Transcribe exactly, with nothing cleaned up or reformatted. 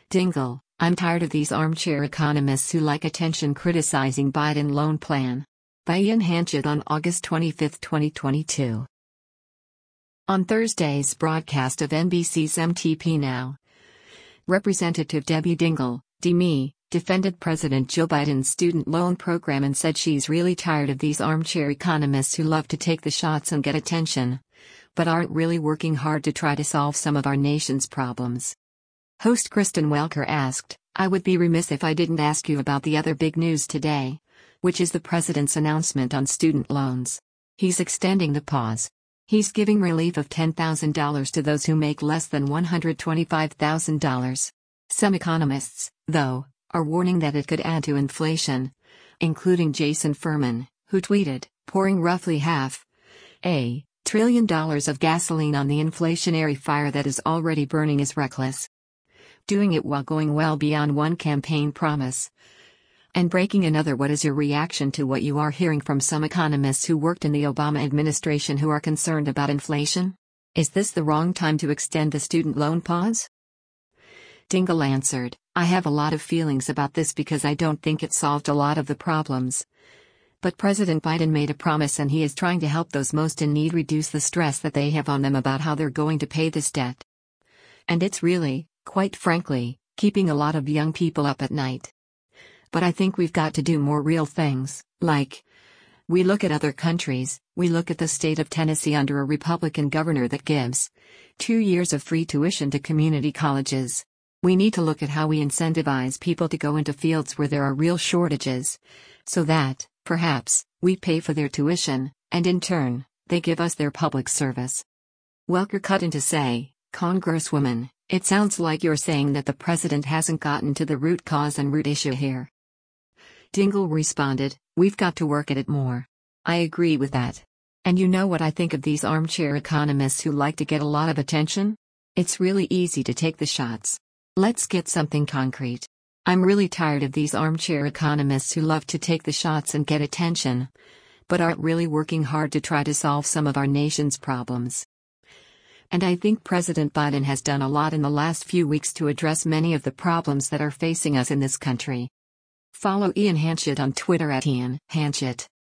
Dingle, I'm tired of these armchair economists who like attention criticizing Biden loan plan. By Ian Hanchett on August twenty-fifth, twenty twenty-two. On Thursday's broadcast of N B C's M T P Now, Representative Debbie Dingle, D M E, defended President Joe Biden's student loan program and said she's really tired of these armchair economists who love to take the shots and get attention, but aren't really working hard to try to solve some of our nation's problems. Host Kristen Welker asked, "I would be remiss if I didn't ask you about the other big news today, which is the president's announcement on student loans. He's extending the pause. He's giving relief of ten thousand dollars to those who make less than one hundred twenty-five thousand dollars. Some economists, though, are warning that it could add to inflation, including Jason Furman, who tweeted, pouring roughly half a trillion dollars of gasoline on the inflationary fire that is already burning is reckless. Doing it while going well beyond one campaign promise and breaking another. What is your reaction to what you are hearing from some economists who worked in the Obama administration who are concerned about inflation? Is this the wrong time to extend the student loan pause?" Dingle answered, "I have a lot of feelings about this because I don't think it solved a lot of the problems. But President Biden made a promise and he is trying to help those most in need reduce the stress that they have on them about how they're going to pay this debt. And it's really, quite frankly, keeping a lot of young people up at night. But I think we've got to do more real things, like, we look at other countries, we look at the state of Tennessee under a Republican governor that gives two years of free tuition to community colleges. We need to look at how we incentivize people to go into fields where there are real shortages, so that, perhaps, we pay for their tuition, and in turn, they give us their public service." Welker cut in to say, "Congresswoman, it sounds like you're saying that the president hasn't gotten to the root cause and root issue here." Dingle responded, "We've got to work at it more. I agree with that. And you know what I think of these armchair economists who like to get a lot of attention? It's really easy to take the shots. Let's get something concrete. I'm really tired of these armchair economists who love to take the shots and get attention, but aren't really working hard to try to solve some of our nation's problems. And I think President Biden has done a lot in the last few weeks to address many of the problems that are facing us in this country." Follow Ian Hanchett on Twitter at Ian Hanchett.